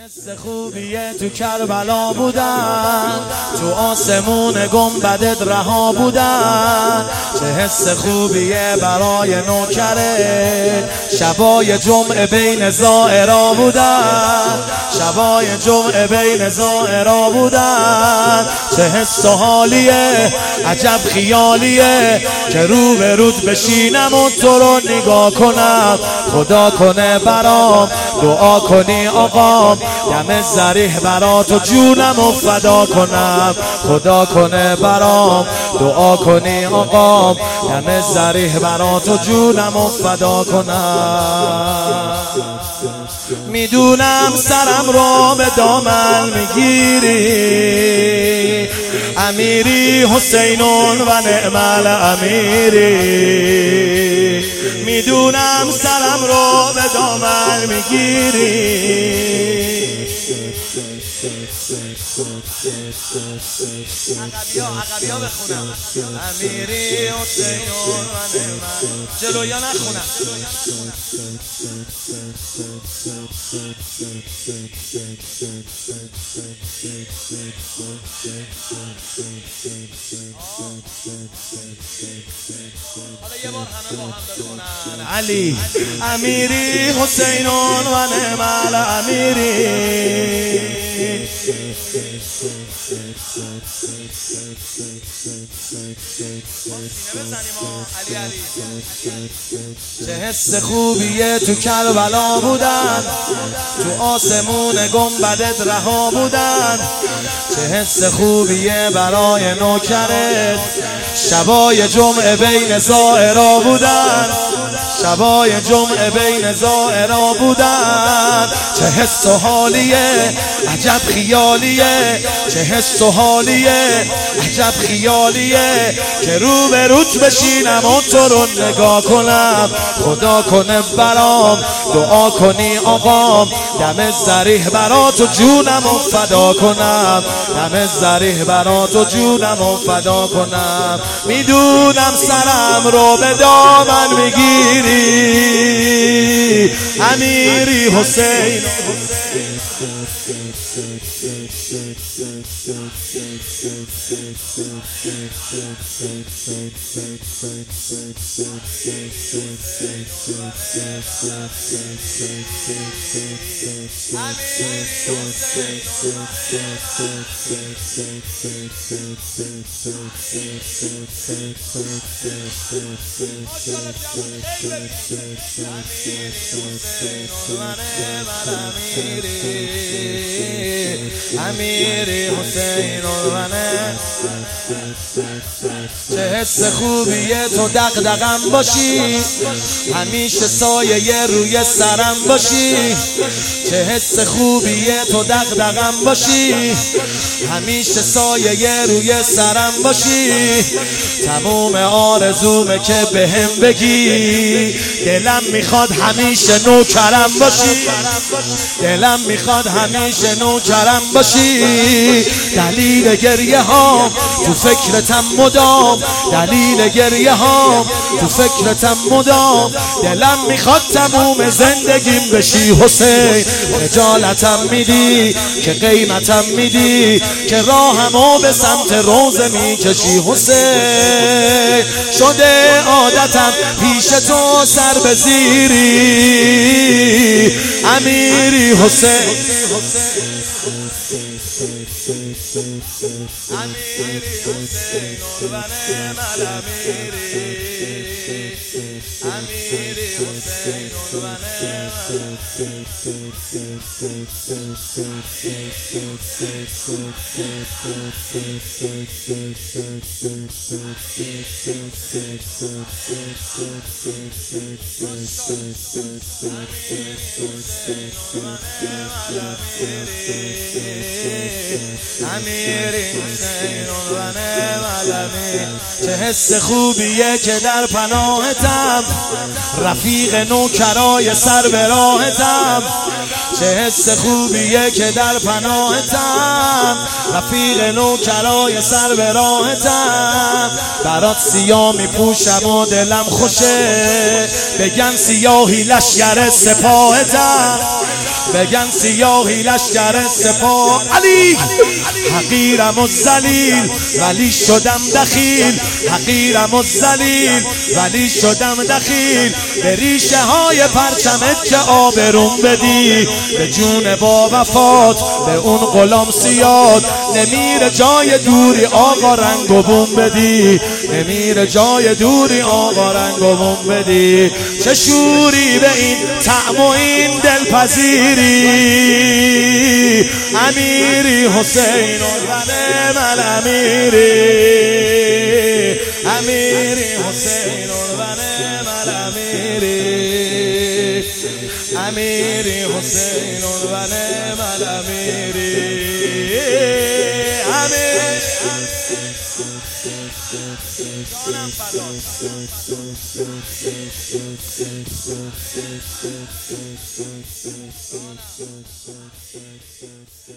حس خوبیه تو کربلا بودن، تو آسمون گنبدت رها بودن. چه حس خوبیه برای نوکره، شبای جمعه بین زائرا بودن، شبای جمعه بین زائرا بودن. چه حس و حالیه، عجب خیالیه که رو به رود بشینم و تو رو نگاه کنم. خدا کنه برام دعا کنی آقام، دم ظریح برات و جونم و فدا کنم. خدا کنه برام دعا کنی آقام، دم ظریح برات و جونم و فدا کنم. میدونم سرم رو به دامن میگیری، امیری حسینون و نعم الامیری. میدونم سرم رو به دامن میگیری. عقبیا بخونم، امیری حسینون و نعم. جلویا نخونم. حالا یه بار همه با هم بخونن. علی امیری حسینون و نعم الامیری. چه حس خوبیه تو کربلا بودن، تو آسمون گنبدت رها بودن. چه حس خوبیه برای نوکرت، شبای جمعه بین زائرا بودن، شبای جمعه بین زائرا بودن. چه حس و حالیه، عجب خیالیه، چه حس و حالیه، عجب خیالیه که رو به روت بشینم و تو رو نگاه کنم. خدا کنه برام دعا کنی آقام، دم ظریح برات و جونم و فدا کنم. دم ظریح برات و جونم و فدا کنم. میدونم سرم رو به دامن میگیری، امیری حسین. امیری حسین و نعم. چه حس خوبیه تو دغدغم باشی، همیشه سایه روی سرم باشی. چه حس خوبیه تو دغدغم باشی، همیشه سایه روی سرم باشی. تموم آرزومه که بهم بگی، دلم میخواد همیشه نوکرم باشی، دلم میخواد همیشه نوکرم باشی. دلیل گریه ها تو فکرتم مدام، دلیل گریه ها تو فکرتم مدام. دلم میخواد تموم زندگیم بشی حسین. خجالتم میدی که قیمتم میدی، که راهمو به سمت روزه میکشی حسین. شده عادتم پیش تو سر به زیری، امیری حسین. امیری حسین و نعم الامیری. امیری حسین و نعم. امیری حسین و نعم الامیری. چه حس خوبیه که در پناهتم، رفیق نوکرای سر به راهتم. چه حس خوبیه که در پناهتم، رفیق نوکرای سر به راهتم. برات سیاه میپوشم و دلم خوشه، بگن سیاهی لشگر سپاهتم. بگن سیاهی لشکر سپاه. علی حقیرم و ذلیل ولی شدم دخیل، حقیرم و ذلیل ولی شدم دخیل. به ریشه های پرچمت که آبروم بدی، به جون با وفات به اون غلام سیاد. نمیره جای دوری آقا رنگ و بوم بدی، نمیره جای دوری آقا رنگ و بوم بدی. چه شوری به این طعم و این دلپذیری، امیری حسین و نعم الامیری، امیری حسین و نعم الامیری، امیری حسین و نعم الامیری. امیر